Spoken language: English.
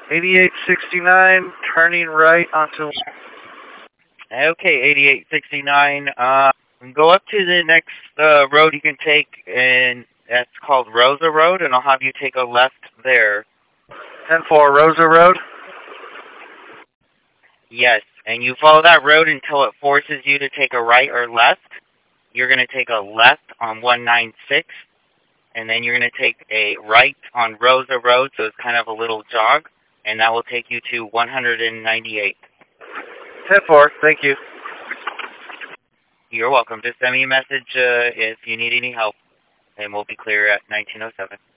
8869, turning right onto... Okay, 8869. Go up to the next road you can take, and that's called Rosa Road, and I'll have you take a left there. 10-4, Rosa Road? Yes, and you follow that road until it forces you to take a right or left. You're going to take a left on 196, and then you're going to take a right on Rosa Road, so it's kind of a little jog, and that will take you to 198. 10-4, thank you. You're welcome. Just send me a message if you need any help, and we'll be clear at 1907.